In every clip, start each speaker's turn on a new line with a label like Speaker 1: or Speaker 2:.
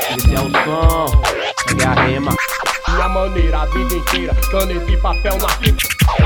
Speaker 1: Esse é o som, pegue a rima.
Speaker 2: Minha maneira a vida inteira, dando esse papel na fita.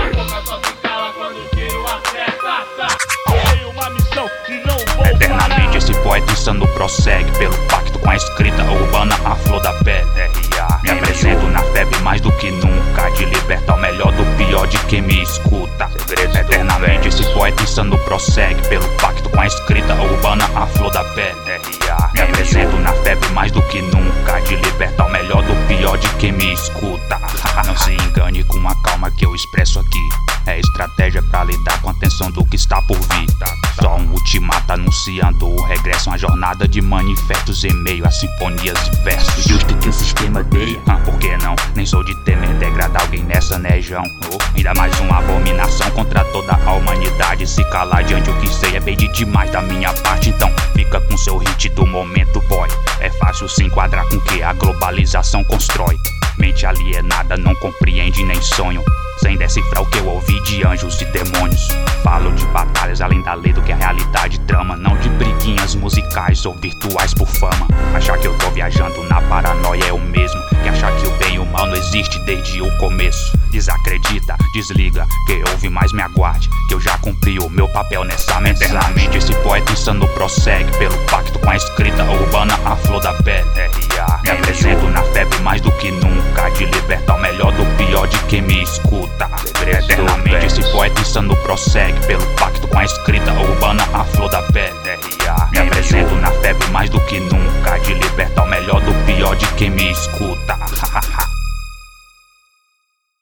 Speaker 3: Eternamente esse poeta insano prossegue pelo pacto com a escrita urbana, a flor da pele. R.A. Me apresento na febre mais do que nunca, de libertar o melhor do pior de quem me escuta. Eternamente esse poeta insano prossegue pelo pacto com a escrita urbana, a flor da pele. R.A. Me apresento na febre mais do que nunca, de libertar o melhor do pior de quem me escuta. Não se engane com a calma que eu expresso aqui. É estratégia pra lidar com a tensão do que está por vir. Só um ultimato anunciando o regresso, uma jornada de manifestos em meio a sinfonias e versos. Justo que o sistema odeia, por que não? Nem sou de temer degradar alguém nessa, né, João? Ainda mais uma abominação contra toda a humanidade. Se calar diante o que sei é pedir demais da minha parte. Então fica com seu hit do momento, boy. É fácil se enquadrar com o que a globalização constrói. Mente alienada não compreende nem sonho, sem decifrar o que eu ouvi de anjos e demônios. Falo de batalhas além da lei do que a realidade trama, não de briguinhas musicais ou virtuais por fama. Achar que eu tô viajando na paranoia é o mesmo que achar que o bem e o mal não existe desde o começo. Desacredita, desliga, que ouve mais me aguarde, que eu já cumpri o meu papel nessa mensagem. Eternamente esse poeta insano prossegue pelo pacto com a escrita urbana, a flor da pele. R.A. Me apresento na febre mais do que nunca, de libertar o melhor do pior de quem me escuta. Eternamente esse poeta insano prossegue pelo pacto com a escrita urbana, a flor da pele. R.A. Me apresento na febre mais do que nunca, de libertar o melhor do pior de quem me escuta.